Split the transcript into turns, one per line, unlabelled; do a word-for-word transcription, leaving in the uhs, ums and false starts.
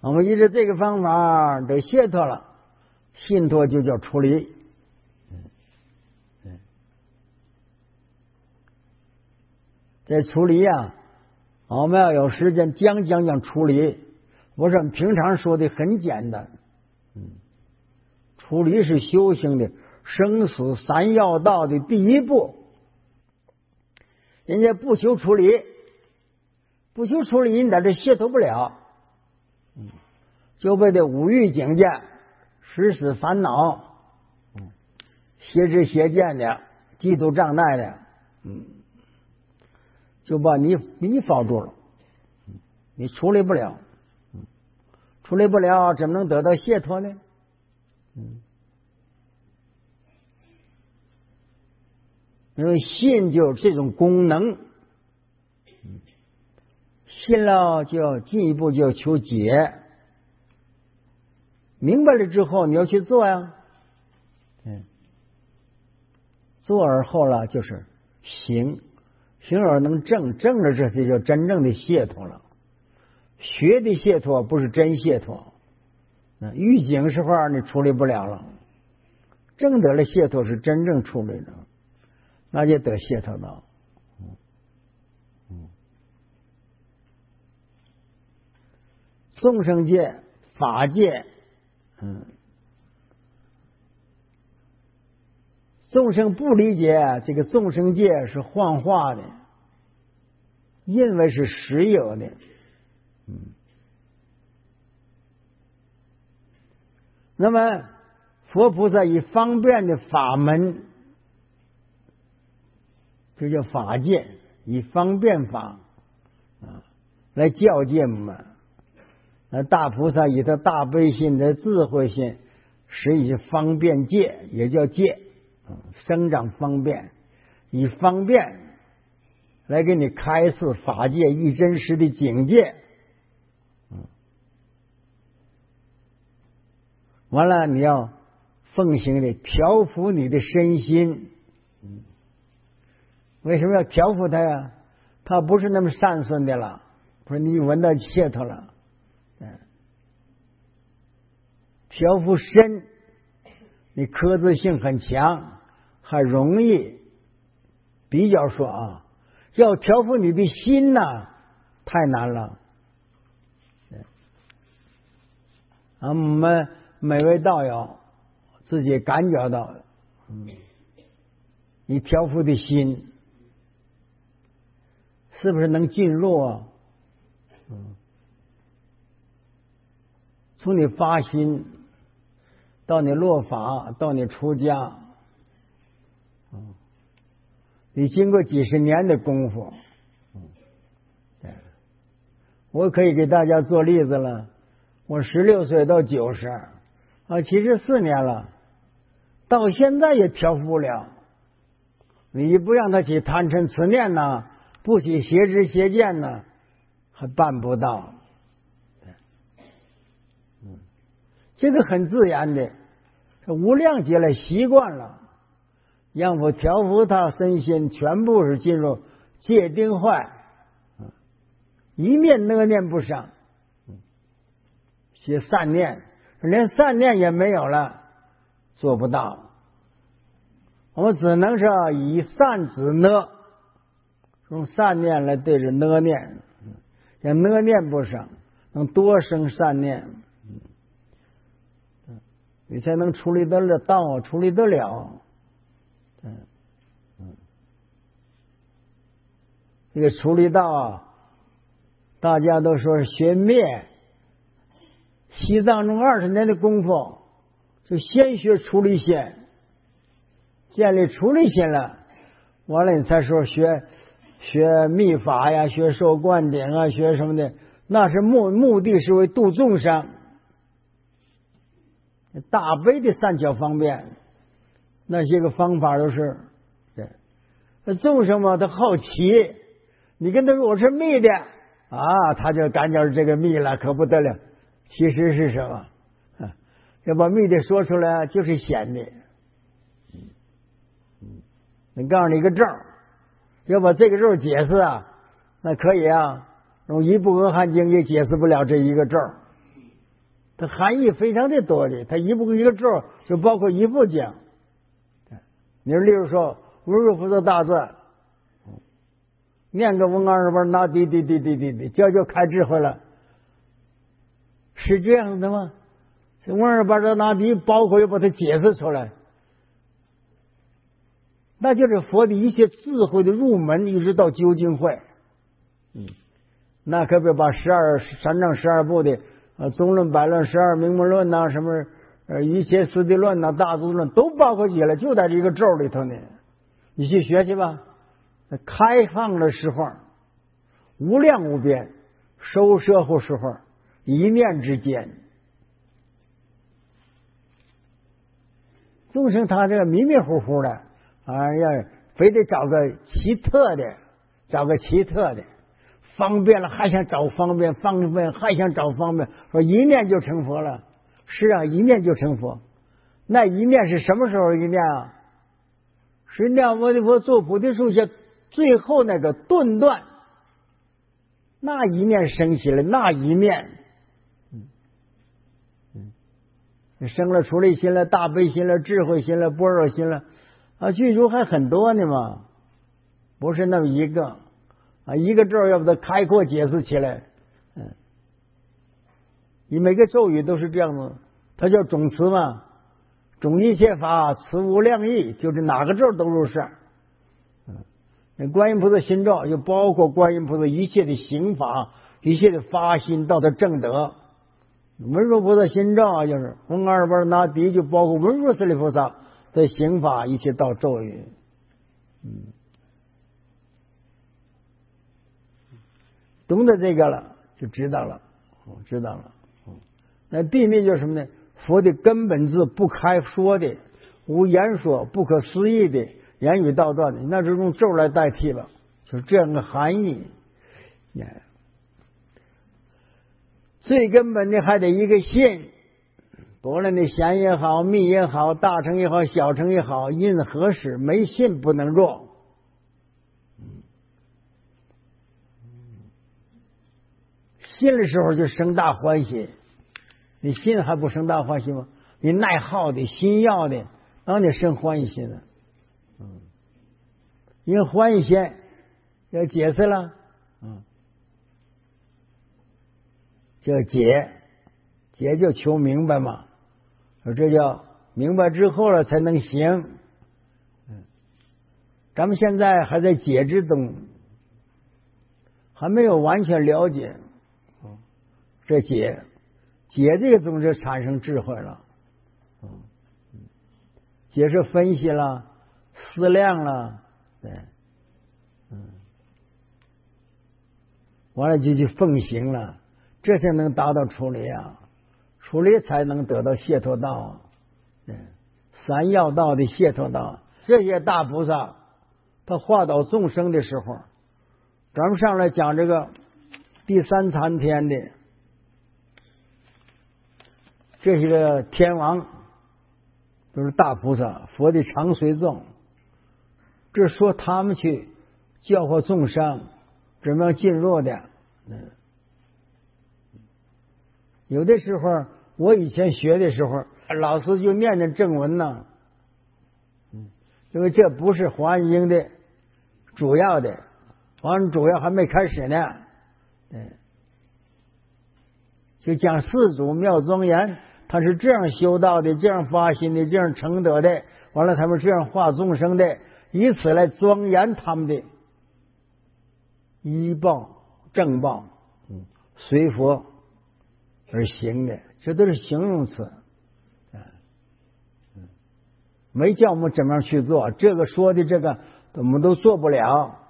我们依着这个方法得解脱了，信托就叫出离。这出离啊，我们要有时间讲讲讲出离。我说平常说的很简单，嗯，出离是修行的生死三要道的第一步。人家不修出离，不修出离，你在这解脱不了，嗯，就被这五欲境界、识死烦恼、嗯，邪知邪见的、嫉妒障碍的，嗯，就把你迷惑住了，嗯，你处理不了，嗯，处理不了，怎么能得到解脱呢？嗯，因为信就是这种功能，嗯，信了就要进一步就要求解，明白了之后你要去做呀，嗯，做而后了就是行，行而能正，正了这才叫真正的解脱了。学的解脱不是真解脱，嗯，预警时候你处理不了了，正得了解脱是真正处理了，那就得解脱了。嗯嗯，众生界、法界，嗯，众生不理解这个众生界是幻化的，认为是实有的，嗯，那么佛菩萨以方便的法门，这叫法界，以方便法啊来教诫我们。那大菩萨以他大悲心的智慧心，使以方便界，也叫界，生长方便，以方便来给你开示法界一真实的境界。嗯，完了你要奉行的调伏你的身心。嗯，为什么要调伏它呀？它不是那么善顺的了，不是你闻到解脱了。嗯，调伏身，你克制性很强，还容易。比较说啊，要调伏你的心呐、啊，太难了。啊，我们每位道友自己感觉到，嗯，你调伏的心是不是能进入啊？嗯，从你发心到你落法，到你出家，嗯，你经过几十年的功夫，嗯，对，我可以给大家做例子了。我十六岁到九十啊，七十四年了，到现在也调伏不了。你不让他起贪嗔痴念呢，不起邪知邪见呢，还办不到。嗯，这个很自然的，无量劫来习惯了，让我调伏他身心，全部是进入戒定坏，一念恶念不生，些善念，连善念也没有了，做不到。我们只能是以善止恶，用善念来对着恶念，让恶念不生，能多生善念，你才能处理得了道，处理得了。嗯嗯，这个处理道啊，大家都说是学灭。西藏中二十年的功夫，就先学出离心，建立出离心了，完了你才说学学密法呀，学受灌顶啊，学什么的，那是目目的是为度众生，大悲的善巧方便，那些个方法都是对。那众生嘛，他好奇，你跟他说我是密的啊，他就感觉这个密了，可不得了。其实是什么？要把密的说出来，就是显的。你告诉你一个咒，要把这个咒解释啊，那可以啊，用一部《阿含经》也解释不了这一个咒。 它含义非常的多的，它一部一个咒就包括一部经。你说，例如说文殊菩萨大字，念个嗡二十八，那滴滴滴滴滴滴，这就开智慧了，是这样的吗？这嗡二十八这那滴，包括又把它解释出来，那就是佛的一切智慧的入门，一直到究竟慧。嗯，那可别把十二三藏十二部的呃宗论、百论、十二名目论呐、啊，什么呃一切四谛论呐、啊、大智论都包括起来，就在这个咒里头呢。你去学去吧。开放的时候无量无边，收摄乎时候一念之间。众生他这个迷迷糊糊的，哎呀，非得找个奇特的，找个奇特的，方便了还想找方便，方便还想找方便，说一念就成佛了。是啊，一念就成佛。那一念是什么时候一念啊？是念阿弥陀坐菩提树下最后那个顿断，那一念升起来，那一念，嗯嗯，生了出离心了，大悲心了，智慧心了，般若心了，啊，具足还很多呢嘛，不是那么一个啊，一个咒要把它开阔解释起来，嗯，你每个咒语都是这样的，它叫总词嘛，总一切法，词无量义，就是哪个咒都入事。观音菩萨心咒就包括观音菩萨一切的行法，一切的发心到他正德。文殊菩萨心咒就是嗡二十八那滴，就包括文殊师利菩萨的行法，一切到咒语。嗯，懂得这个了就知道了，知道了。那地密就是什么呢？佛的根本字，不开说的，无言说，不可思议的。言语道断的，那就用咒来代替了，就是这样的含义。最根本的还得一个信，不论你闲也好，密也好，大乘也好，小乘也好，因何事没信不能入。信的时候就生大欢喜，你信还不生大欢喜吗？你耐耗的心要的，让你生欢喜心了。嗯，因为欢喜心要解释了，嗯，叫解，解就求明白嘛，这叫明白之后了才能行。嗯，咱们现在还在解之中，还没有完全了解，嗯，这解解这个东西产生智慧了，嗯，解是分析了。思量了，对，嗯，完了就去奉行了，这才能达到出离啊，出离才能得到解脱道啊，对，三要道的解脱道，这些大菩萨他化导众生的时候，咱们上来讲这个第三禅天的这些个天王都是大菩萨，佛的常随众。这说他们去教化众生怎么样进入的。嗯，有的时候我以前学的时候，老师就念念正文呢，嗯，因为这不是华严经的主要的，华严主要还没开始呢，嗯，就讲四祖妙庄严，他是这样修道的，这样发心的，这样成德的，完了他们这样化众生的，以此来庄严他们的依报正报，嗯，随佛而行的，这都是形容词，嗯，没叫我们怎么样去做，这个说的这个我们都做不了。